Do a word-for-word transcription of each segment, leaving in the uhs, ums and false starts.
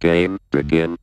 Game begin.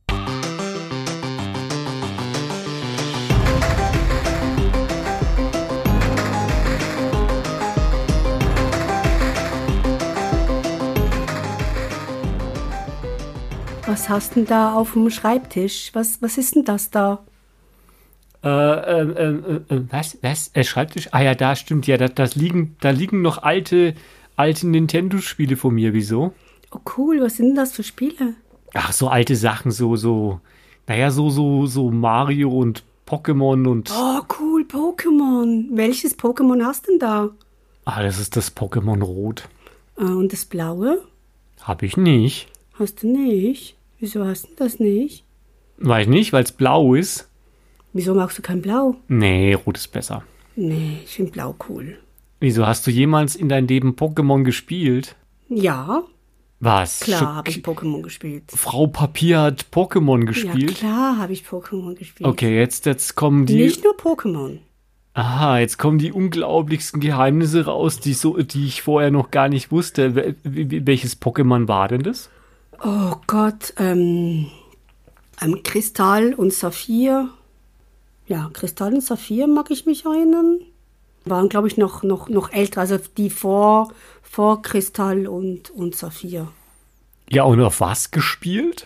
Was hast denn da auf dem Schreibtisch? Was, was ist denn das da? Äh, äh, äh, äh, was? Was? Äh, Schreibtisch? Ah ja, da stimmt ja. Da, das liegen, da liegen noch alte, alte Nintendo-Spiele von mir. Wieso? Oh cool, was sind denn das für Spiele? Ach, so alte Sachen, so, so, naja, so, so, so Mario und Pokémon und. Oh cool, Pokémon. Welches Pokémon hast denn da? Ah, das ist das Pokémon Rot. Ah, und das Blaue? Hab ich nicht. Hast du nicht? Wieso hast du das nicht? Weiß nicht, weil es blau ist. Wieso magst du kein Blau? Nee, Rot ist besser. Nee, ich finde Blau cool. Wieso, hast du jemals in deinem Leben Pokémon gespielt? Ja, Was? klar Schock- habe ich Pokémon gespielt. Frau Papier hat Pokémon Ja, gespielt? klar habe ich Pokémon gespielt. Okay, jetzt, jetzt kommen die. Nicht nur Pokémon. Aha, jetzt kommen die unglaublichsten Geheimnisse raus, die, so, die ich vorher noch gar nicht wusste. Wel- wel- Welches Pokémon war denn das? Oh Gott, ähm, ähm, Kristall und Saphir. Ja, Kristall und Saphir mag ich mich erinnern. Waren, glaube ich, noch, noch, noch älter, also die vor, vor Kristall und, und Saphir. Ja, und auf was gespielt?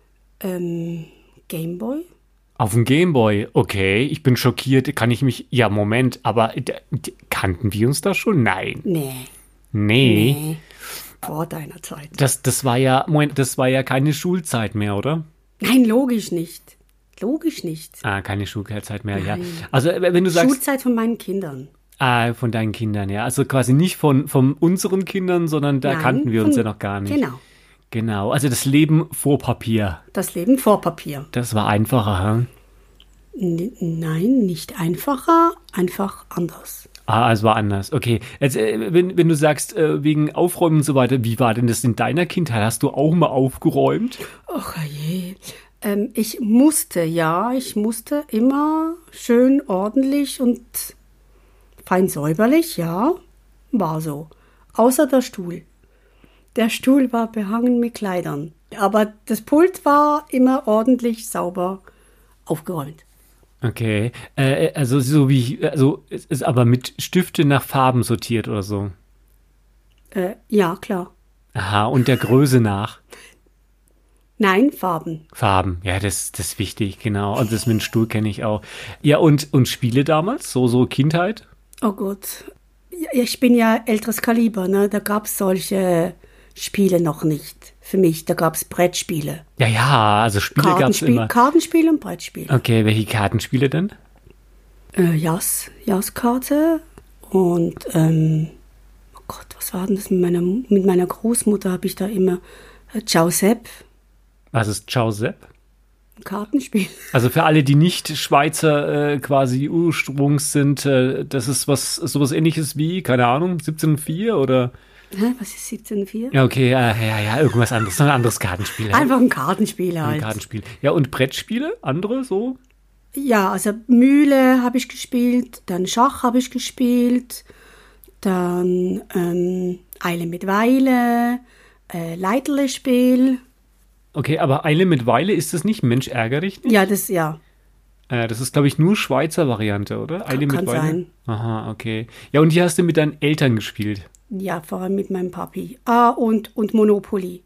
Ähm, Gameboy? Auf dem Gameboy. Okay, ich bin schockiert. Kann ich mich. Ja, Moment, aber d- d- kannten wir uns da schon? Nein. Nee, Nee. nee, vor deiner Zeit. Das, das war ja, Moment, das war ja keine Schulzeit mehr, oder? Nein, logisch nicht. Logisch nicht. Ah, keine Schulzeit mehr, ja. Nein. Also, äh, wenn du sagst, Schulzeit von meinen Kindern. ah, von deinen Kindern, ja. Also quasi nicht von, von unseren Kindern, sondern da Nein, kannten wir uns von- ja noch gar nicht. Genau, Genau. Also das Leben vor Papier. das Leben vor Papier. Das war einfacher, hm? N nein, nicht einfacher, einfach anders. Ah, es war anders. Okay. Jetzt, äh, wenn, wenn du sagst, äh, wegen Aufräumen und so weiter, wie war denn das in deiner Kindheit? Hast du auch mal aufgeräumt? Ach je. Ähm, ich musste, ja, ich musste immer schön ordentlich und fein säuberlich, ja, war so. Außer der Stuhl. Der Stuhl war behangen mit Kleidern. Aber das Pult war immer ordentlich sauber aufgeräumt. Okay. Äh, also so wie, also es ist aber mit Stifte nach Farben sortiert oder so. Äh, ja, klar. Aha, und der Größe nach. Nein, Farben. Farben, ja, das, das ist wichtig, genau. Und das mit dem Stuhl kenne ich auch. Ja, und, und Spiele damals? So, so Kindheit? Oh Gott. Ja, ich bin ja älteres Kaliber, ne? Da gab es solche Spiele noch nicht für mich. Da gab es Brettspiele. Ja, ja, also Spiele gab es Kartenspiel, immer. Kartenspiele und Brettspiele. Okay, welche Kartenspiele denn? Äh, Jas, Jaskarte und ähm, oh Gott, was war denn das mit meiner, mit meiner Großmutter habe ich da immer äh, Ciao Sepp, Was ist Ciao Sepp? ein Kartenspiel. Also für alle, die nicht Schweizer äh, quasi Ursprungs sind, äh, das ist was sowas ähnliches wie, keine Ahnung, siebzehn vier oder? Hä, was ist siebzehn vier? Ja, okay, ja, ja, ja, irgendwas anderes, ein anderes Kartenspiel. Einfach ein Kartenspiel ein halt. Kartenspiel. Ja, und Brettspiele, andere so? Ja, also Mühle habe ich gespielt, dann Schach habe ich gespielt, dann ähm, Eile mit Weile, äh, Leiterle-Spiel. Okay, aber Eile mit Weile, ist das nicht Mensch ärger dich nicht? Ja, das, ja. Äh, das ist, glaube ich, nur Schweizer Variante, oder? Eile kann mit Weile? sein. Aha, okay. Ja, und die hast du mit deinen Eltern gespielt? Ja, vor allem mit meinem Papi. Ah, und, und Monopoly.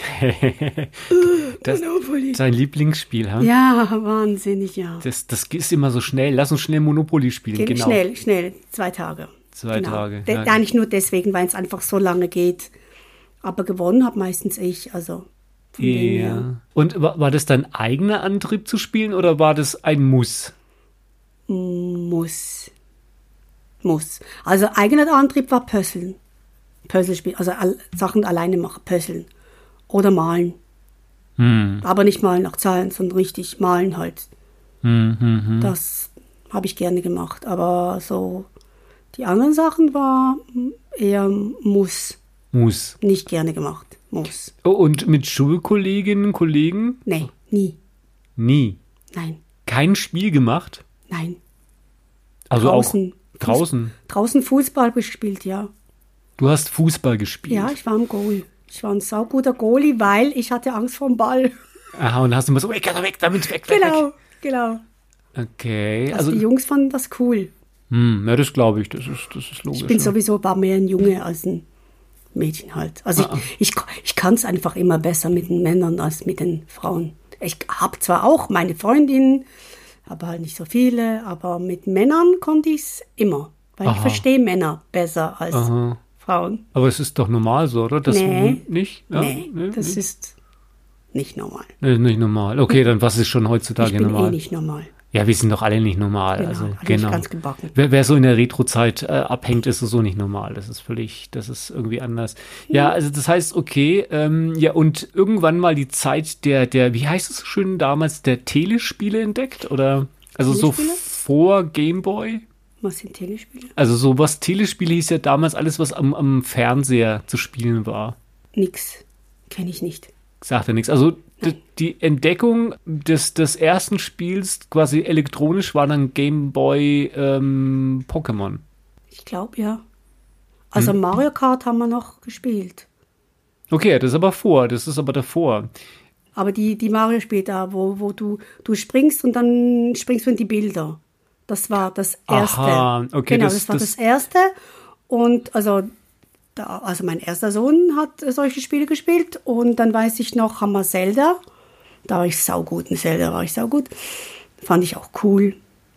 Das Monopoly. ist dein Lieblingsspiel, ha? Ja, wahnsinnig, ja. Das, das ist immer so schnell. Lass uns schnell Monopoly spielen, Ge- genau. Schnell, schnell, zwei Tage. Zwei Tage, De- ja. ja, nicht nur deswegen, weil es einfach so lange geht. Aber gewonnen habe meistens ich, also von dem her. Ja. Und war, war das dein eigener Antrieb zu spielen oder war das ein Muss? Muss. Muss. Also eigener Antrieb war Pösseln. Pösselspiel, also all, Sachen alleine machen, Pösseln. Oder malen. Hm. Aber nicht malen nach Zahlen, sondern richtig malen halt. Hm, hm, hm. Das habe ich gerne gemacht. Aber so die anderen Sachen war eher Muss. Muss. Nicht gerne gemacht. Muss. Oh, und mit Schulkolleginnen, Kollegen? Nee, nie. Nie. Nein, Kein Spiel gemacht? nein. Also Draußen. auch draußen. Draußen Fußball gespielt, ja. Du hast Fußball gespielt. Ja, ich war im Goal. Ich war ein sauguter Goalie, weil ich hatte Angst vor dem Ball. Aha, und hast immer so, weg, weg, damit, weg, weg, Genau, weg. genau. Okay, Also, also, die Jungs fanden das cool. hm, ja, das glaube ich, das ist, das ist logisch. Ich bin ja. sowieso, war mehr ein Junge als ein Mädchen halt. Also Ah. ich, ich, ich kann es einfach immer besser mit den Männern als mit den Frauen. Ich habe zwar auch meine Freundinnen, aber halt nicht so viele, aber mit Männern konnte ich es immer. Weil Aha. ich verstehe Männer besser als Aha. Frauen. Aber es ist doch normal so, oder? Das Nee. Nicht? Ja? nee, das nicht? ist nicht normal. Nee, nicht normal. Okay, dann was ist schon heutzutage Ich bin normal? eh nicht normal. Ja, wir sind doch alle nicht normal. Genau, also alle nicht genau. ganz gebacken. Wer, wer so in der Retro-Zeit äh, abhängt, ist so nicht normal. Das ist völlig, das ist irgendwie anders. Ja, also das heißt, okay, ähm, ja, und irgendwann mal die Zeit der, der, wie heißt es so schön damals, der Telespiele entdeckt? Oder also so Telespiele? vor Gameboy? Was sind Telespiele? Also sowas, Telespiele hieß ja damals alles, was am, am Fernseher zu spielen war. Nix. Kenne ich nicht. Sagt ja nichts. Also d- die Entdeckung des, des ersten Spiels quasi elektronisch war dann Game Boy ähm, Pokémon. Ich glaube, ja. Also Hm. Mario Kart haben wir noch gespielt. Okay, das ist aber vor, das ist aber davor. Aber die, die Mario-Spiele da, wo, wo du, du springst und dann springst du in die Bilder. Das war das erste. Aha, okay, genau, das- das, war das- das erste. Und also, da, also mein erster Sohn hat äh, solche Spiele gespielt. Und dann weiß ich noch, haben wir Zelda. Da war ich saugut. In Zelda war ich saugut. Fand ich auch cool.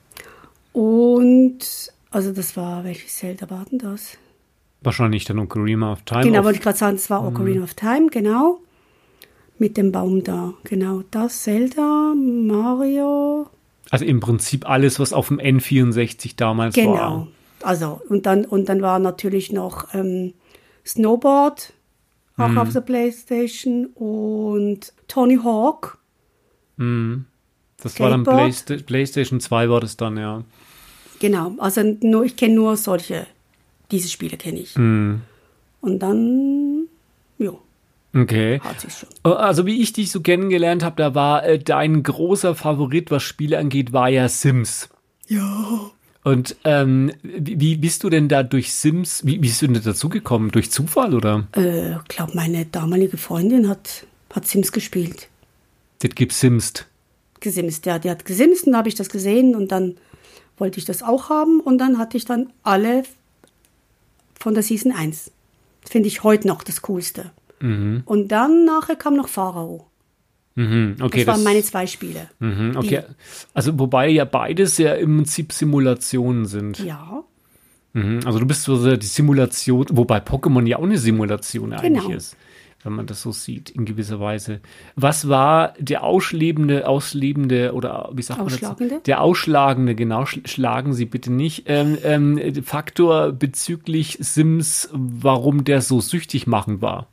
Und, also das war, welches Zelda war denn das? Wahrscheinlich dann Ocarina of Time. Genau, of, wollte ich gerade sagen, das war Ocarina of Time, genau. Mit dem Baum da, genau. Das, Zelda, Mario, also im Prinzip alles, was auf dem N vierundsechzig damals genau. war. Also, und dann, und dann war natürlich noch ähm, Snowboard, auch Mhm. auf der Playstation, und Tony Hawk. Das war dann Skateboard. Playsta PlayStation zwei war das dann, ja. Genau, also nur, ich kenne nur solche, diese Spiele kenne ich. Mhm. Und dann, ja, Okay. hat sich's schon. Also wie ich dich so kennengelernt habe, da war äh, dein großer Favorit, was Spiele angeht, war ja Sims. Ja. Und ähm, wie, wie bist du denn da durch Sims, wie, wie bist du denn dazugekommen? Durch Zufall oder? Äh, ich glaube, meine damalige Freundin hat, hat Sims gespielt. Das gibt Simst. Gesimst, ja, die hat gesimst und da habe ich das gesehen und dann wollte ich das auch haben und dann hatte ich dann alle von der Season eins. Finde ich heute noch das Coolste. Mhm. Und dann nachher kam noch Pharao. Mhm. Okay, Das waren meine zwei Spiele. Mhm, okay. Also wobei ja beides ja im Prinzip Simulationen sind. Ja, Mhm. Also du bist so die Simulation, wobei Pokémon ja auch eine Simulation eigentlich Genau. ist, wenn man das so sieht, in gewisser Weise. Was war der ausschlebende, auslebende oder wie sagt man Ausschlagende? das? Der ausschlagende, genau, sch- schlagen Sie bitte nicht, ähm, ähm, Faktor bezüglich Sims, warum der so süchtig machend war.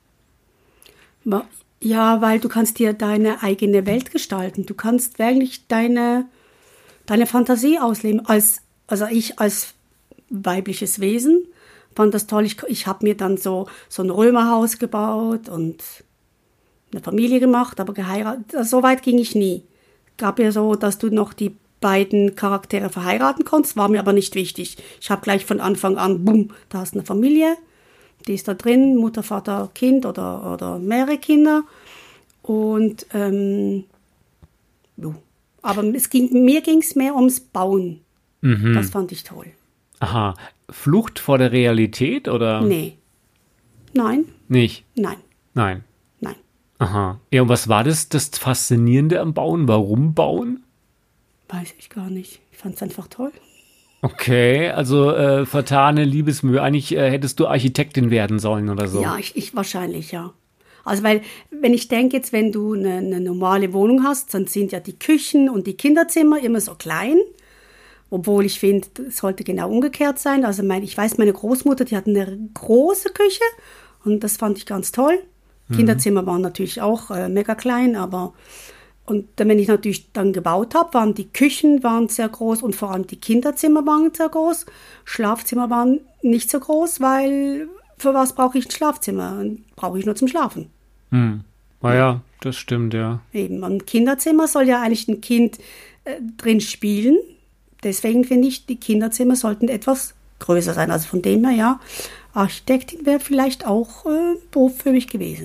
Wa- ja, weil du kannst dir deine eigene Welt gestalten. Du kannst wirklich deine, deine Fantasie ausleben. Als, also ich als weibliches Wesen fand das toll. Ich, ich habe mir dann so, so ein Römerhaus gebaut und eine Familie gemacht, aber geheiratet. Also so weit ging ich nie. Gab ja so, dass du noch die beiden Charaktere verheiraten konntest, war mir aber nicht wichtig. Ich habe gleich von Anfang an, bumm, da hast du eine Familie, die ist da drin, Mutter, Vater, Kind oder, oder mehrere Kinder. Und ähm, jo. Aber es ging, mir ging es mehr ums Bauen. Das fand ich toll. Aha, Flucht vor der Realität oder Nee. Nein, nicht? nein, Nein. nein. Aha. Ja, und was war das, das Faszinierende am Bauen? Warum bauen? Weiß ich gar nicht. Ich fand es einfach toll. Okay, also äh, vertane Liebesmühe. Eigentlich äh, hättest du Architektin werden sollen oder so. Ja, ich, ich wahrscheinlich, ja. Also weil, wenn ich denke jetzt, wenn du eine, eine normale Wohnung hast, dann sind ja die Küchen und die Kinderzimmer immer so klein. Obwohl ich finde, es sollte genau umgekehrt sein. Also mein, ich weiß, meine Großmutter, die hat eine große Küche und das fand ich ganz toll. Kinderzimmer waren natürlich auch äh, mega klein, aber und dann, wenn ich natürlich dann gebaut habe, waren die Küchen waren sehr groß und vor allem die Kinderzimmer waren sehr groß. Schlafzimmer waren nicht so groß, weil für was brauche ich ein Schlafzimmer? Brauche ich nur zum Schlafen. Hm. Naja, das stimmt, ja. Eben, ein Kinderzimmer soll ja eigentlich ein Kind äh, drin spielen. Deswegen finde ich, die Kinderzimmer sollten etwas größer sein. Also von dem her, ja, Architektin wäre vielleicht auch äh, Beruf für mich gewesen.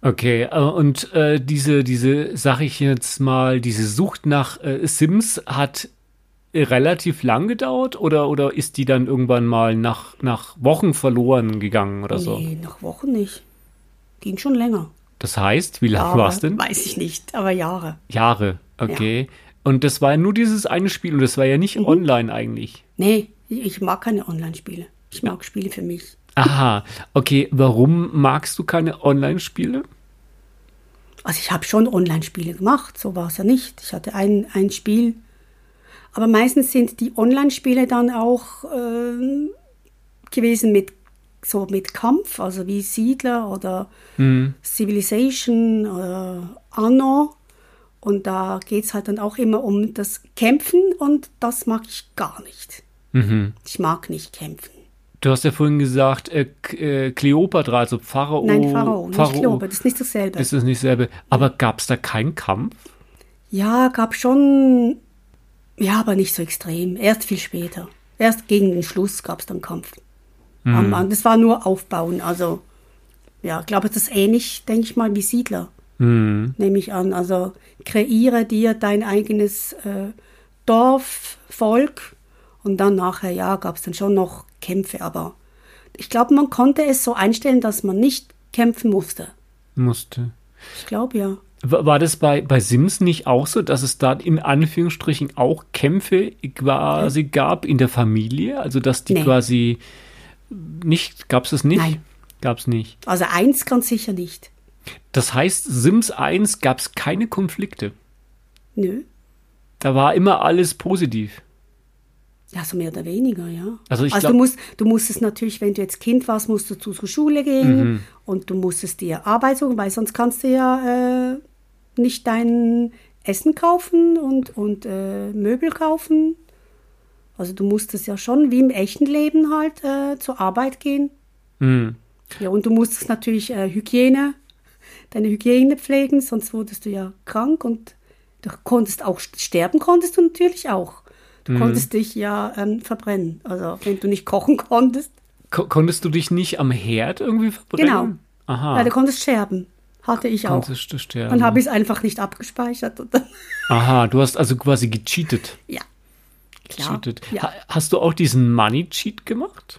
Okay, äh, und äh, diese, diese, sag ich jetzt mal, diese Sucht nach äh, Sims hat relativ lang gedauert oder, oder ist die dann irgendwann mal nach, nach Wochen verloren gegangen oder so? Nee, nach Wochen nicht. Ging schon länger. Das heißt, wie lange war es Jahre, denn? weiß ich nicht, aber Jahre. Jahre, okay. Und das war ja nur dieses eine Spiel und das war ja nicht Mhm. online eigentlich. Nee, ich ich mag keine Online-Spiele. Ich mag Spiele für mich. Aha, okay. Warum magst du keine Online-Spiele? Also ich habe schon Online-Spiele gemacht, so war es ja nicht. Ich hatte ein, ein Spiel. Aber meistens sind die Online-Spiele dann auch ähm, gewesen mit so mit Kampf, also wie Siedler oder Hm. Civilization oder Anno. Und da geht es halt dann auch immer um das Kämpfen und das mag ich gar nicht. Mhm. Ich mag nicht kämpfen. Du hast ja vorhin gesagt, äh, K- äh, Kleopatra, also Pharao. Nein, Pharao, nicht Kleopatra, das ist nicht dasselbe. Ist das nicht selbe? Aber gab es da keinen Kampf? Ja, gab schon, ja, aber nicht so extrem. Erst viel später. Erst gegen den Schluss gab es dann Kampf. Am Anfang- Das war nur Aufbauen. Also, ja, ich glaube, das ist ähnlich, denke ich mal, wie Siedler, Hm. nehme ich an. Also, kreiere dir dein eigenes äh, Dorf, Volk und dann nachher, ja, gab es dann schon noch Kämpfe. Aber ich glaube, man konnte es so einstellen, dass man nicht kämpfen musste. Musste. Ich glaube, ja. War war das bei, bei Sims nicht auch so, dass es da in Anführungsstrichen auch Kämpfe quasi gab in der Familie? Also, dass die Nee. quasi nicht, gab es das nicht? Nein. Gab es nicht. Also eins ganz sicher nicht. Das heißt, Sims eins gab es keine Konflikte. Nö. Da war immer alles positiv. Ja, so mehr oder weniger, ja. Also ich also glaub- du musst, du musstest natürlich, wenn du jetzt Kind warst, musst du zur Schule gehen und du musstest dir Arbeit suchen, weil sonst kannst du ja äh, nicht dein Essen kaufen und, und äh, Möbel kaufen. Also du musstest ja schon wie im echten Leben halt äh, zur Arbeit gehen. Hm. Ja, und du musstest natürlich äh, Hygiene, deine Hygiene pflegen, sonst wurdest du ja krank und du konntest auch sterben, konntest du natürlich auch. Du konntest dich ja ähm, verbrennen. Also wenn du nicht kochen konntest. Ko konntest du dich nicht am Herd irgendwie verbrennen? Genau. Aha. Ja, du konntest sterben. Hatte ich auch. Konntest du sterben. Dann habe ich es einfach nicht abgespeichert. Und dann, Aha, du hast also quasi gecheatet. ja, klar. gecheatet. Ja. Ha hast du auch diesen Money-Cheat gemacht?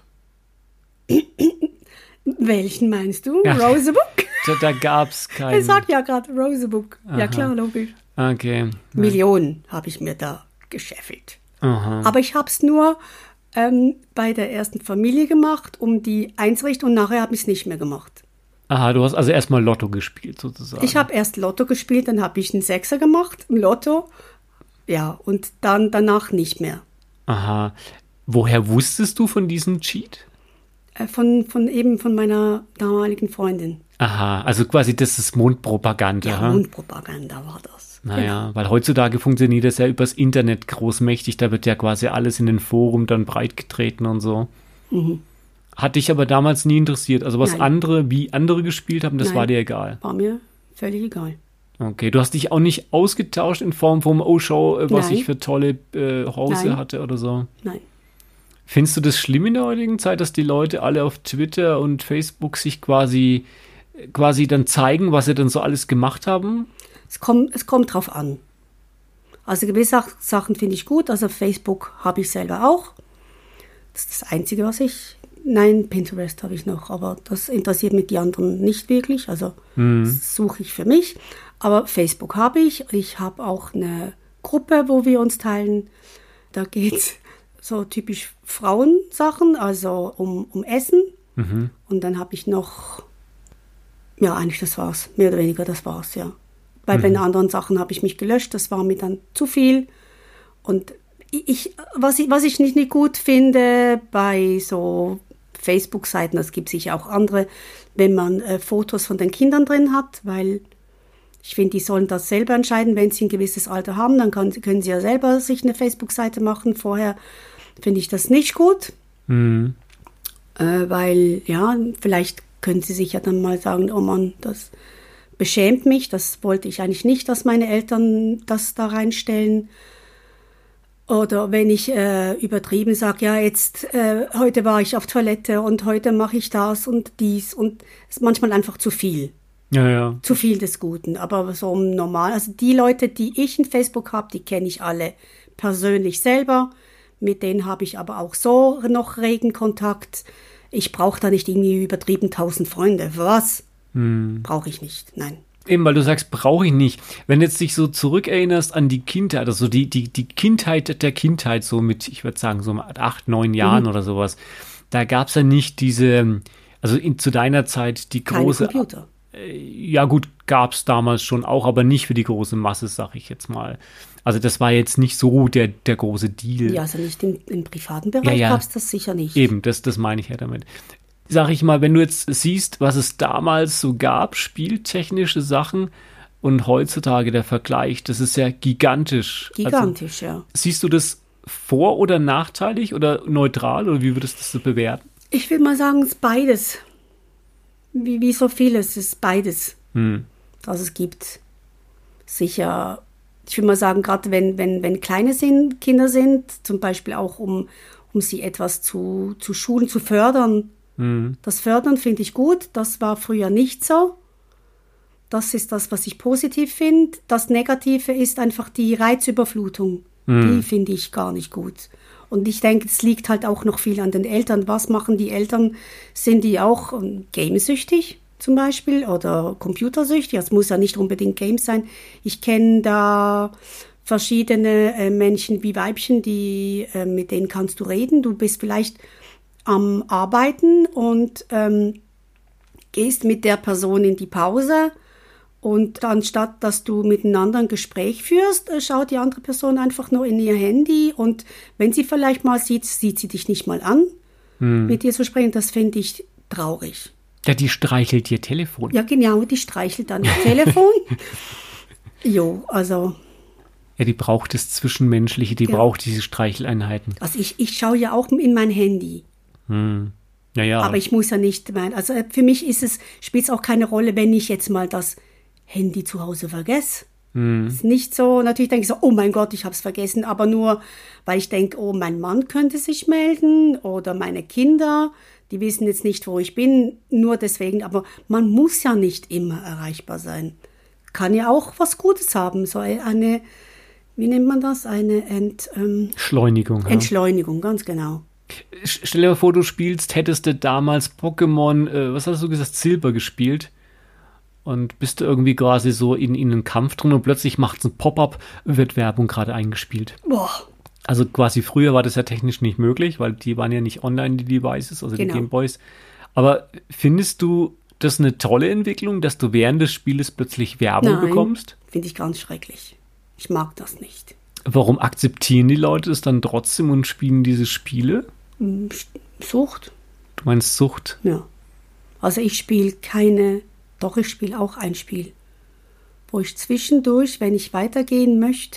Welchen meinst du? Ja. Rosebook? Da, da gab es keinen. Ich sag ja gerade Rosebook. Ja, klar, logisch. Okay. Millionen habe ich mir da gescheffelt. Aha. Aber ich habe es nur ähm, bei der ersten Familie gemacht, um die einzurichten und nachher habe ich es nicht mehr gemacht. Aha, du hast also erstmal Lotto gespielt sozusagen. Ich habe erst Lotto gespielt, dann habe ich einen Sechser gemacht im Lotto. Ja, und dann danach nicht mehr. Aha. Woher wusstest du von diesem Cheat? Äh, von, von eben von meiner damaligen Freundin. Aha, also quasi das ist Mundpropaganda. Ja, ha? Mundpropaganda war das. Naja, weil heutzutage funktioniert das ja übers Internet großmächtig, da wird ja quasi alles in den Forum dann breitgetreten und so. Mhm. Hat dich aber damals nie interessiert. Also was Nein. andere, wie andere gespielt haben, das Nein. war dir egal. War mir völlig egal. Okay, du hast dich auch nicht ausgetauscht in Form von, oh, schau, äh, was Nein. ich für tolle äh, Hause Nein. hatte oder so. Nein. Findest du das schlimm in der heutigen Zeit, dass die Leute alle auf Twitter und Facebook sich quasi, quasi dann zeigen, was sie dann so alles gemacht haben? Es kommt, es kommt drauf an. Also gewisse Sach- Sachen finde ich gut. Also Facebook habe ich selber auch. Das ist das Einzige, was ich... Nein, Pinterest habe ich noch, aber das interessiert mich die anderen nicht wirklich. Also das suche ich für mich. Aber Facebook habe ich. Ich habe auch eine Gruppe, wo wir uns teilen. Da geht es so typisch Frauensachen, also um, um Essen. Und dann habe ich noch... Ja, eigentlich das war's. Mehr oder weniger das war's, ja. Bei den anderen Sachen habe ich mich gelöscht. Das war mir dann zu viel. Und ich, was ich, was ich nicht, nicht gut finde bei so Facebook-Seiten, das gibt sicher auch andere, wenn man äh, Fotos von den Kindern drin hat, weil ich finde, die sollen das selber entscheiden, wenn sie ein gewisses Alter haben, dann kann, können sie ja selber sich eine Facebook-Seite machen. Vorher finde ich das nicht gut, Mhm. äh, weil, ja, vielleicht können sie sich ja dann mal sagen, oh Mann, das beschämt mich, das wollte ich eigentlich nicht, dass meine Eltern das da reinstellen. Oder wenn ich äh, übertrieben sage, ja, jetzt, äh, heute war ich auf Toilette und heute mache ich das und dies und es ist manchmal einfach zu viel. Ja, ja. Zu viel des Guten. Aber so normal, also die Leute, die ich in Facebook habe, die kenne ich alle persönlich selber. Mit denen habe ich aber auch so noch regen Kontakt. Ich brauche da nicht irgendwie übertrieben tausend Freunde. Was? Hm. Brauche ich nicht, nein. Eben, weil du sagst, brauche ich nicht. Wenn du jetzt dich so zurückerinnerst an die Kindheit, also die, die, die Kindheit der Kindheit, so mit, ich würde sagen, so mit acht, neun Jahren mhm. oder sowas, da gab es ja nicht diese, also in, zu deiner Zeit die große... Keine Computer. Äh, ja gut, gab es damals schon auch, aber nicht für die große Masse, sag ich jetzt mal. Also das war jetzt nicht so der, der große Deal. Ja, also nicht im, im privaten Bereich ja, ja. gab es das sicher nicht. Eben, das, das meine ich ja damit. Sag ich mal, wenn du jetzt siehst, was es damals so gab, spieltechnische Sachen und heutzutage der Vergleich, das ist ja gigantisch. Gigantisch, also, ja. Siehst du das vor- oder nachteilig oder neutral oder wie würdest du das so bewerten? Ich will mal sagen, es ist beides. Wie, wie so vieles, es ist beides, hm. was es gibt. Sicher, ich will mal sagen, gerade wenn, wenn, wenn kleine sind, Kinder sind, zum Beispiel auch um, um sie etwas zu, zu schulen, zu fördern. Mhm. Das Fördern finde ich gut, das war früher nicht so. Das ist das, was ich positiv finde. Das Negative ist einfach die Reizüberflutung. Mhm. Die finde ich gar nicht gut. Und ich denke, es liegt halt auch noch viel an den Eltern. Was machen die Eltern? Sind die auch gamesüchtig zum Beispiel oder computersüchtig? Es muss ja nicht unbedingt Games sein. Ich kenne da verschiedene äh, Männchen wie Weibchen, die, äh, mit denen kannst du reden. Du bist vielleicht am Arbeiten und ähm, gehst mit der Person in die Pause und anstatt, dass du miteinander ein Gespräch führst, äh, schaut die andere Person einfach nur in ihr Handy und wenn sie vielleicht mal sieht, sieht sie dich nicht mal an, hm. mit dir zu sprechen. Das finde ich traurig. Ja, die streichelt ihr Telefon. Ja, genau, die streichelt dann ihr Telefon. Jo, also... Ja, die braucht das Zwischenmenschliche, die ja. braucht diese Streicheleinheiten. Also ich, ich schaue ja auch in mein Handy. Hm. Ja, ja. Aber ich muss ja nicht, mein, also für mich ist es, spielt es auch keine Rolle, wenn ich jetzt mal das Handy zu Hause vergesse. Hm. Ist nicht so, natürlich denke ich so, oh mein Gott, ich habe es vergessen, aber nur, weil ich denke, oh, mein Mann könnte sich melden oder meine Kinder, die wissen jetzt nicht, wo ich bin, nur deswegen, aber man muss ja nicht immer erreichbar sein. Kann ja auch was Gutes haben, so eine, wie nennt man das, eine Ent, ähm, Entschleunigung. Ja. Entschleunigung, ganz genau. Stell dir mal vor, du spielst, hättest du damals Pokémon, äh, was hast du gesagt, Silber gespielt und bist du irgendwie quasi so in, in einem Kampf drin und plötzlich macht es ein Pop-up, wird Werbung gerade eingespielt. Boah. Also quasi früher war das ja technisch nicht möglich, weil die waren ja nicht online, die Devices, also genau. die Gameboys. Aber findest du das eine tolle Entwicklung, dass du während des Spieles plötzlich Werbung Nein, bekommst? Finde ich ganz schrecklich. Ich mag das nicht. Warum akzeptieren die Leute es dann trotzdem und spielen diese Spiele? Sucht. Du meinst Sucht? Ja. Also ich spiele keine, doch ich spiele auch ein Spiel, wo ich zwischendurch, wenn ich weitergehen möchte,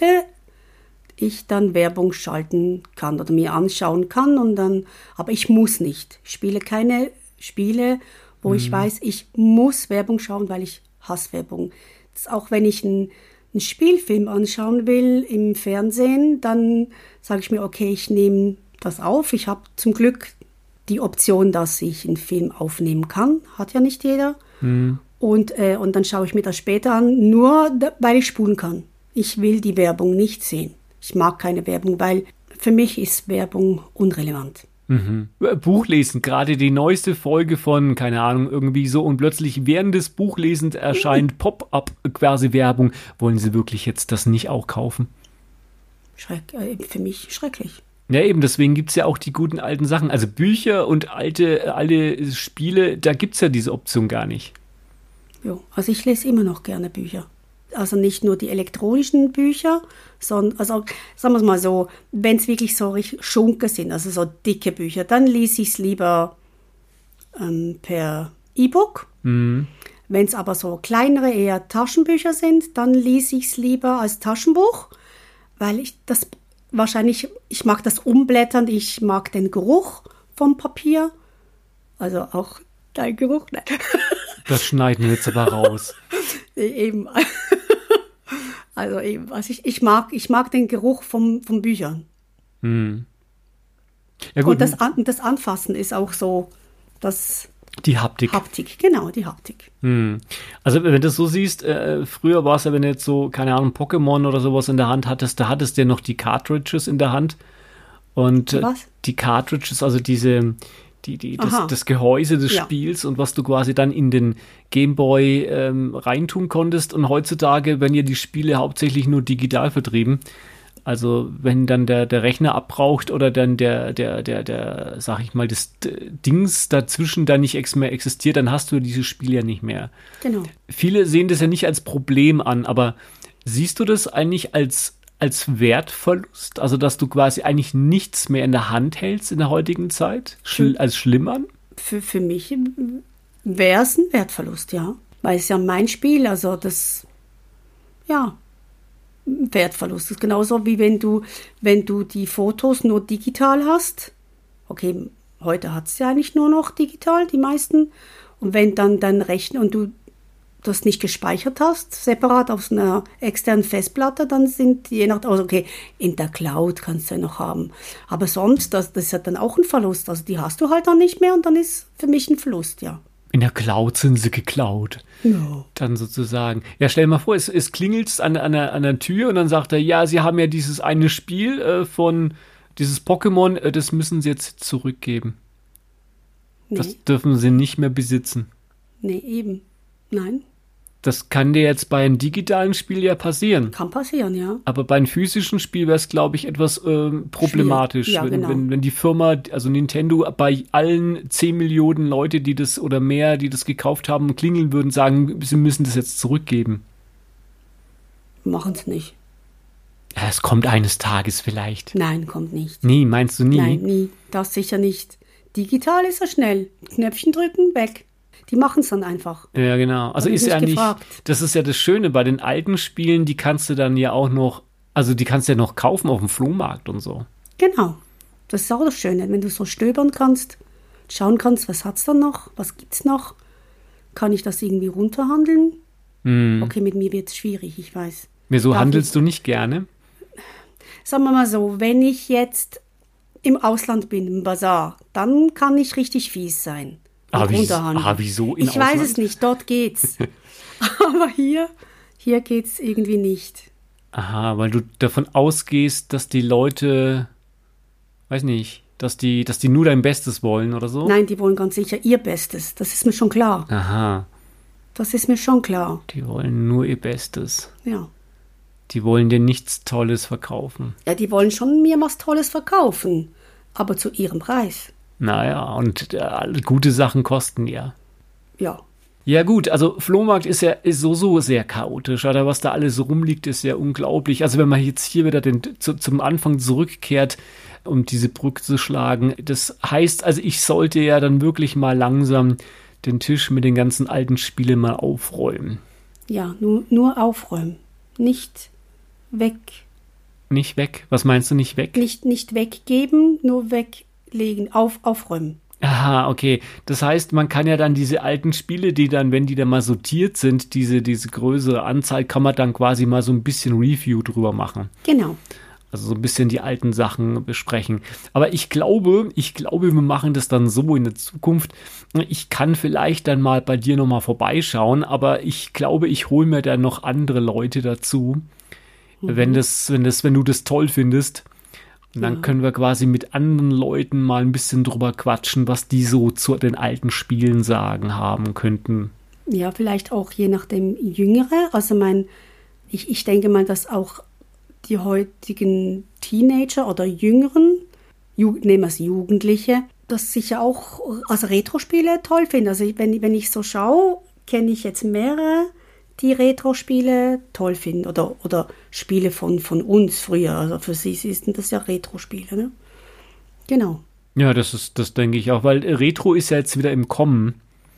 ich dann Werbung schalten kann oder mir anschauen kann und dann, aber ich muss nicht. Ich spiele keine Spiele, wo hm. ich weiß, ich muss Werbung schauen, weil ich hasse Werbung. Das ist auch wenn ich ein einen Spielfilm anschauen will im Fernsehen, dann sage ich mir, okay, ich nehme das auf. Ich habe zum Glück die Option, dass ich einen Film aufnehmen kann. Hat ja nicht jeder. Mhm. Und, äh, und dann schaue ich mir das später an, nur weil ich spulen kann. Ich will die Werbung nicht sehen. Ich mag keine Werbung, weil für mich ist Werbung unrelevant. Mhm. Buchlesen, gerade die neueste Folge von, keine Ahnung, irgendwie so und plötzlich während des Buchlesens erscheint Pop-up quasi Werbung. Wollen Sie wirklich jetzt das nicht auch kaufen? Schreck, äh, für mich schrecklich. Ja, eben, deswegen gibt es ja auch die guten alten Sachen. Also Bücher und alte, alte Spiele, da gibt es ja diese Option gar nicht. Jo, also ich lese immer noch gerne Bücher. Also nicht nur die elektronischen Bücher, sondern, also sagen wir es mal so, wenn es wirklich so richtig Schunke sind, also so dicke Bücher, dann lese ich es lieber ähm, per E-Book. Mhm. Wenn es aber so kleinere, eher Taschenbücher sind, dann lese ich es lieber als Taschenbuch, weil ich das wahrscheinlich, ich mag das Umblättern, ich mag den Geruch vom Papier, also auch dein Geruch, nein. Das schneiden wir jetzt aber raus. Eben. Also eben, also ich, ich, mag, ich mag den Geruch vom, von Büchern. Hm. Ja, gut. Und das, An, das Anfassen ist auch so, das Die Haptik. Haptik, genau, die Haptik. Hm. Also wenn du das so siehst, äh, früher war es ja, wenn du jetzt so, keine Ahnung, Pokémon oder sowas in der Hand hattest, da hattest du ja noch die Cartridges in der Hand. Und äh, Was? die Cartridges, also diese, die, die, das, das Gehäuse des Ja. Spiels und was du quasi dann in den Gameboy ähm, reintun konntest. Und heutzutage werden ja die Spiele hauptsächlich nur digital vertrieben. Also wenn dann der, der Rechner abbraucht oder dann der, der, der, der, sag ich mal, das D- Dings dazwischen da nicht ex- mehr existiert, dann hast du dieses Spiel ja nicht mehr. Genau. Viele sehen das ja nicht als Problem an, aber siehst du das eigentlich als, als Wertverlust? Also dass du quasi eigentlich nichts mehr in der Hand hältst in der heutigen Zeit? Schl- als schlimm an? Für, für mich wäre es ein Wertverlust, ja. Weil es ja mein Spiel, also das, ja, Wertverlust. Das ist genauso wie wenn du, wenn du die Fotos nur digital hast. Okay, heute hat es ja eigentlich nur noch digital, die meisten. Und wenn dann dein Rechner und du das nicht gespeichert hast, separat auf einer externen Festplatte, dann sind je nach, also okay, in der Cloud kannst du ja noch haben. Aber sonst, das, das ist ja dann auch ein Verlust. Also die hast du halt dann nicht mehr und dann ist für mich ein Verlust, ja. In der Cloud sind sie geklaut. No. Dann sozusagen. Ja, stell dir mal vor, es, es klingelt an, an, der, an der Tür und dann sagt er, ja, sie haben ja dieses eine Spiel äh, von dieses Pokémon, äh, das müssen sie jetzt zurückgeben. Nee, Das dürfen sie nicht mehr besitzen. nee, eben. Nein, Das kann dir jetzt bei einem digitalen Spiel ja passieren. kann passieren, ja. Aber bei einem physischen Spiel wäre es, glaube ich, etwas ähm, problematisch, Ja, wenn, genau. wenn, wenn die Firma, also Nintendo, bei allen zehn Millionen Leute, die das oder mehr, die das gekauft haben, klingeln würden, sagen, sie müssen das jetzt zurückgeben. Machen es nicht. Ja, es kommt eines Tages vielleicht. Nein, kommt nicht. Nie, meinst du nie? Nein, nie. Das sicher nicht. Digital ist ja schnell. Knöpfchen drücken, weg. Die machen es dann einfach. Ja, genau. Also Hab ich ist nicht ja nicht, gefragt. das ist ja das Schöne bei den alten Spielen, die kannst du dann ja auch noch, also die kannst du ja noch kaufen auf dem Flohmarkt und so. Genau. Das ist auch das Schöne, wenn du so stöbern kannst, schauen kannst, was hat's dann noch, was gibt's noch, kann ich das irgendwie runterhandeln? Hm. Okay, mit mir wird's schwierig, ich weiß. Wieso Darf handelst ich- du nicht gerne? Sagen wir mal so, wenn ich jetzt im Ausland bin, im Bazar, dann kann ich richtig fies sein. und Ah, wie- runterhandeln. ah, wieso in Ich weiß Ausland? es nicht, dort geht's. Aber hier, hier geht's irgendwie nicht. Aha, weil du davon ausgehst, dass die Leute, weiß nicht, dass die, dass die nur dein Bestes wollen oder so? Nein, die wollen ganz sicher ihr Bestes. Das ist mir schon klar. Aha, Das ist mir schon klar. die wollen nur ihr Bestes. Ja. Die wollen dir nichts Tolles verkaufen. Ja, die wollen schon mir was Tolles verkaufen. Aber zu ihrem Preis. Naja, und äh, alle gute Sachen kosten ja. Ja. Ja gut, also Flohmarkt ist ja ist so, so sehr chaotisch, oder was da alles rumliegt, ist ja unglaublich. Also wenn man jetzt hier wieder den, zu, zum Anfang zurückkehrt, um diese Brücke zu schlagen, das heißt, also ich sollte ja dann wirklich mal langsam den Tisch mit den ganzen alten Spielen mal aufräumen. Ja, nur, nur aufräumen. Nicht weg. Nicht weg? Was meinst du, nicht weg? Nicht, nicht weggeben, nur weglegen. Auf, aufräumen. Aha, okay. Das heißt, man kann ja dann diese alten Spiele, die dann, wenn die dann mal sortiert sind, diese, diese größere Anzahl, kann man dann quasi mal so ein bisschen Review drüber machen. Genau. Also so ein bisschen die alten Sachen besprechen. Aber ich glaube, ich glaube, wir machen das dann so in der Zukunft. Ich kann vielleicht dann mal bei dir nochmal vorbeischauen, aber ich glaube, ich hole mir dann noch andere Leute dazu, mhm. wenn das, wenn das, wenn du das toll findest. Und dann Ja. können wir quasi mit anderen Leuten mal ein bisschen drüber quatschen, was die so zu den alten Spielen sagen haben könnten. Ja, vielleicht auch je nachdem Jüngere. Also mein, ich, ich denke mal, dass auch die heutigen Teenager oder Jüngeren, Ju, nehmen wir es Jugendliche, das sicher auch, also Retro-Spiele toll finden. Also wenn, wenn ich so schaue, kenne ich jetzt mehrere, die Retro-Spiele toll finden. Oder, oder Spiele von, von uns früher. Also für sie sind das ja Retro-Spiele, ne? Genau. Ja, das ist, das denke ich auch, weil Retro ist ja jetzt wieder im Kommen.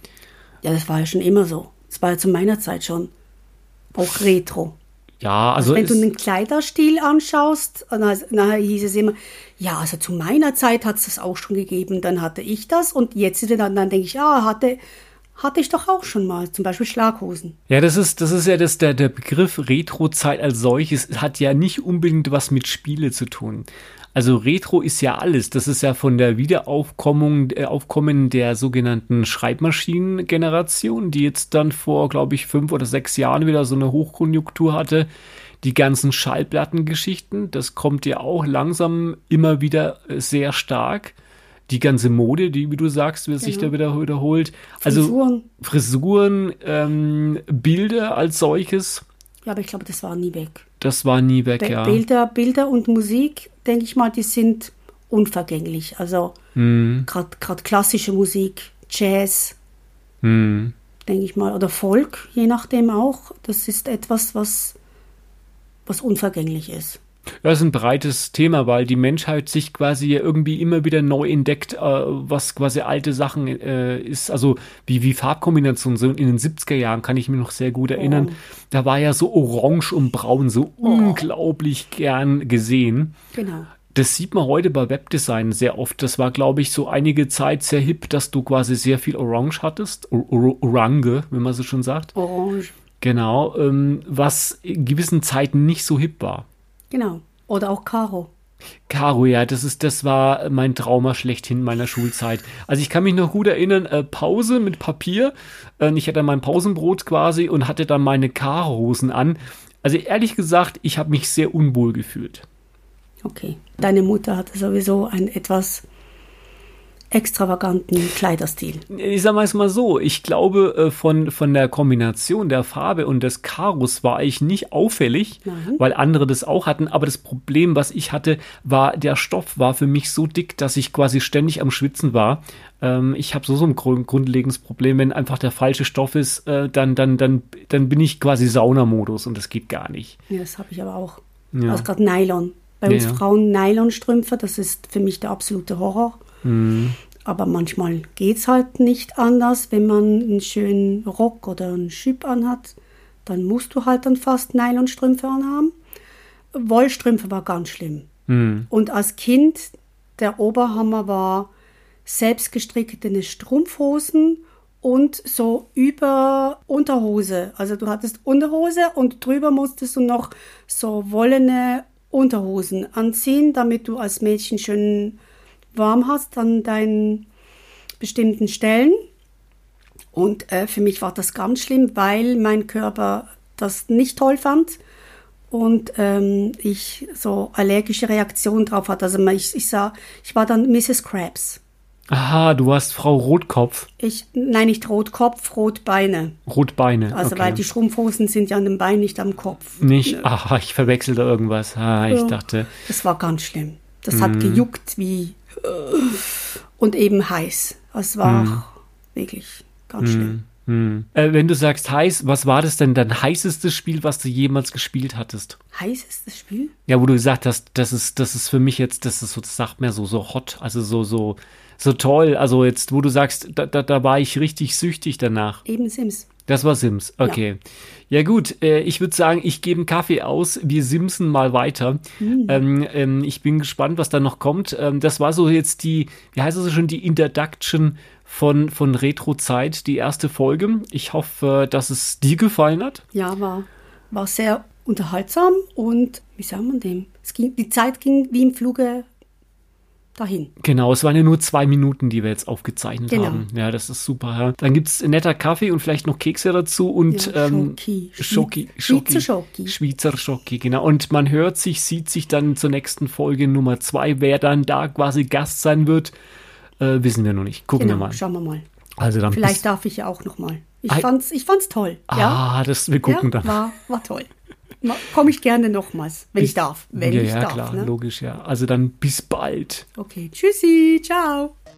Ja, das war ja schon immer so. Das war ja zu meiner Zeit schon auch Retro. Ja, also, Also wenn es, du einen Kleiderstil anschaust, nachher hieß es immer, ja, also zu meiner Zeit hat es das auch schon gegeben, dann hatte ich das und jetzt, dann, dann denke ich, ja, hatte, hatte ich doch auch schon mal, zum Beispiel Schlaghosen. Ja, das ist, das ist ja das, der, der Begriff Retro-Zeit als solches hat ja nicht unbedingt was mit Spiele zu tun. Also Retro ist ja alles. Das ist ja von der Wiederaufkommung, äh, Aufkommen der sogenannten Schreibmaschinen-Generation, die jetzt dann vor, glaube ich, fünf oder sechs Jahren wieder so eine Hochkonjunktur hatte. Die ganzen Schallplattengeschichten, das kommt ja auch langsam immer wieder sehr stark. Die ganze Mode, die, wie du sagst, wie sich da wieder wiederholt. Also Frisuren. Frisuren, ähm, Bilder als solches. Ja, aber ich glaube, das war nie weg. Das war nie weg, Be- ja. Bilder, Bilder und Musik, denke ich mal, die sind unvergänglich. Also Mhm. gerade klassische Musik, Jazz, Mhm. denke ich mal, oder Folk, je nachdem auch. Das ist etwas, was, was unvergänglich ist. Das ist ein breites Thema, weil die Menschheit sich quasi irgendwie immer wieder neu entdeckt, äh, was quasi alte Sachen äh, ist. Also wie, wie Farbkombinationen. So in den siebziger Jahren kann ich mich noch sehr gut erinnern. Oh. Da war ja so Orange und Braun so Oh. unglaublich gern gesehen. Genau. Das sieht man heute bei Webdesign sehr oft. Das war, glaube ich, so einige Zeit sehr hip, dass du quasi sehr viel Orange hattest. Or- or- Orange, wie man so schon sagt. Orange. Genau, ähm, was in gewissen Zeiten nicht so hip war. Genau. Oder auch Karo. Karo, ja, das ist, das war mein Trauma schlechthin in meiner Schulzeit. Also ich kann mich noch gut erinnern, äh, Pause mit Papier. Äh, ich hatte mein Pausenbrot quasi und hatte dann meine Karo-Hosen an. Also ehrlich gesagt, ich habe mich sehr unwohl gefühlt. Okay. Deine Mutter hatte sowieso einen etwas extravaganten Kleiderstil. Ich sag mal es mal so, ich glaube, äh, von, von der Kombination der Farbe und des Karos war ich nicht auffällig, Nein. weil andere das auch hatten. Aber das Problem, was ich hatte, war, der Stoff war für mich so dick, dass ich quasi ständig am Schwitzen war. Ähm, ich habe so, so ein grund, grundlegendes Problem, wenn einfach der falsche Stoff ist, äh, dann, dann, dann, dann bin ich quasi Saunamodus und das geht gar nicht. Ja, das habe ich aber auch. Ja. Also gerade Nylon. Bei uns Ja, ja. Frauen Nylonstrümpfe, das ist für mich der absolute Horror. Mhm. Aber manchmal geht es halt nicht anders. Wenn man einen schönen Rock oder einen Schüpp anhat, dann musst du halt dann fast Nylonstrümpfe anhaben. Wollstrümpfe war ganz schlimm. Mhm. Und als Kind, der Oberhammer war selbstgestrickte Strumpfhosen und so über Unterhose. Also du hattest Unterhose und drüber musstest du noch so wollene Unterhosen anziehen, damit du als Mädchen schön warm hast an deinen bestimmten Stellen. Und äh, für mich war das ganz schlimm, weil mein Körper das nicht toll fand und ähm, ich so allergische Reaktionen drauf hatte. Also ich, ich, sah, ich war dann Misses Krabs. Aha, du warst Frau Rotkopf. Ich, nein, nicht Rotkopf, Rotbeine. Rotbeine. Also okay. weil die Strumpfhosen sind ja an dem Bein, nicht am Kopf. Nicht, aha, ich verwechsel da irgendwas. Ah, ich Ja. dachte. Das war ganz schlimm. Das hat gejuckt wie und eben heiß. Es war wirklich ganz schlimm. Hm. Äh, wenn du sagst heiß, was war das denn dein heißestes Spiel, was du jemals gespielt hattest? Heiß ist das Spiel? Ja, wo du gesagt hast, das ist, das ist für mich jetzt, das ist so, das sagt mir so, so hot, also so, so, so toll. Also jetzt, wo du sagst, da, da, da war ich richtig süchtig danach. Eben Sims. Das war Sims, okay. Ja, gut, äh, ich würde sagen, ich gebe einen Kaffee aus, wir simsen mal weiter. Ähm, ähm, ich bin gespannt, was da noch kommt. Ähm, das war so jetzt die, wie heißt es schon, die Introduction von, von Retro-Zeit, die erste Folge. Ich hoffe, dass es dir gefallen hat. Ja, war, war sehr unterhaltsam und, wie sagt man dem? Es ging, die Zeit ging wie im Fluge dahin. Genau, es waren ja nur zwei Minuten, die wir jetzt aufgezeichnet Genau. haben. Ja, das ist super. Ja. Dann gibt es netter Kaffee und vielleicht noch Kekse dazu und Ja, ähm, Schoki. Schoki, Schweizer Schoki, Schoki. Schweizer Schoki, genau. Und man hört sich, sieht sich dann zur nächsten Folge Nummer zwei. Wer dann da quasi Gast sein wird, äh, wissen wir noch nicht. Gucken Genau, wir mal. schauen wir mal. Also dann Vielleicht bis, darf ich ja auch noch mal. Ich Ei- fand's, ich fand's toll. Ja, Ah, das, wir gucken ja dann. war, war toll. Komme ich gerne nochmals, wenn ich, darf. Wenn ja, ich ja, darf. klar, Ne? logisch, ja. Also dann bis bald. Okay, tschüssi, ciao.